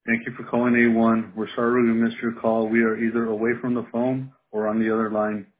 Thank you for calling A1. We're sorry we missed your call. We are either away from the phone or on the other line.